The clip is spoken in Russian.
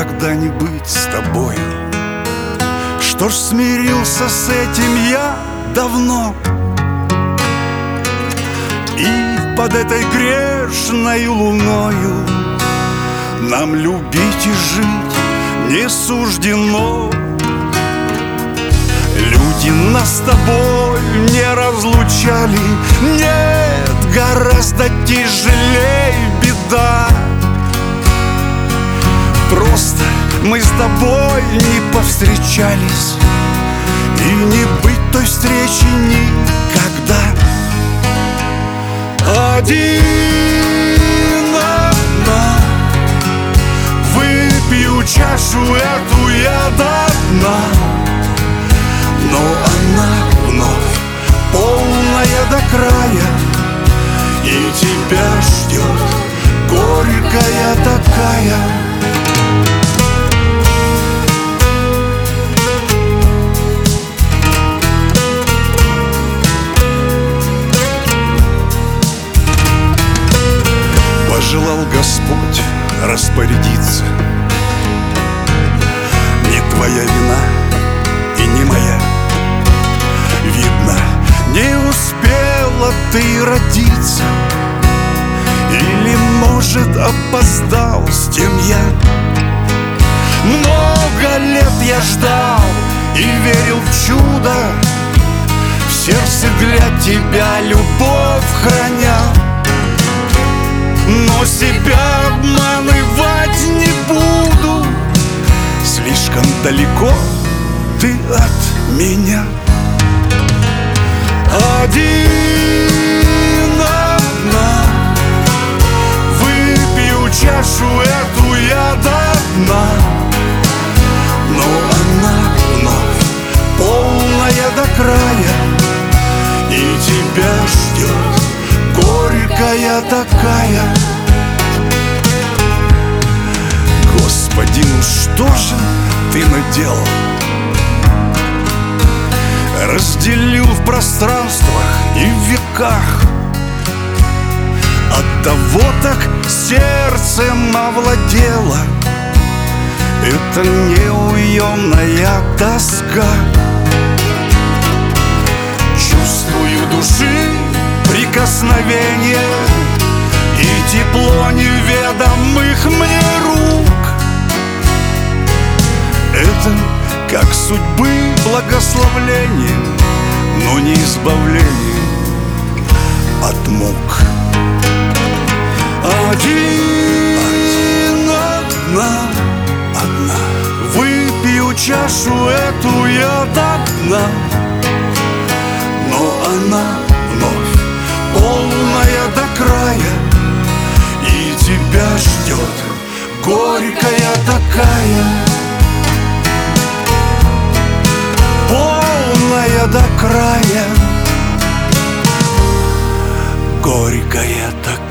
никогда не быть с тобой. Что ж, смирился с этим я давно, и под этой грешной луною нам любить и жить не суждено. Люди нас с тобой не разлучали, нет, гораздо тяжелее беда. Просто мы с тобой не повстречались, и не быть той встречи никогда. Один одна, выпью чашу эту я до дна, но она вновь полная до края, и тебя ждет горькая такая. Пожелал Господь распорядиться, не твоя вина и не моя. Видно, не успела ты родиться, или, может, опоздал с тем я. Много лет я ждал и верил в чудо, в сердце для тебя любовь храня. Но себя обманывать не буду, слишком далеко ты от меня. Один одна, выпью чашу эту я до дна, но она вновь полная до края, и тебя ждет горькая такая. Господи, ну что же ты наделал? Разделил в пространствах и в веках, оттого так сердцем овладела эта неуемная тоска. Чувствую души прикосновение и тепло неведомых мне рук. Это как судьбы благословление, но не избавление от мук. Один одна, выпью чашу эту я до дна, но она вновь полная до края, и тебя ждет горькая такая. Полная до края, горькая такая.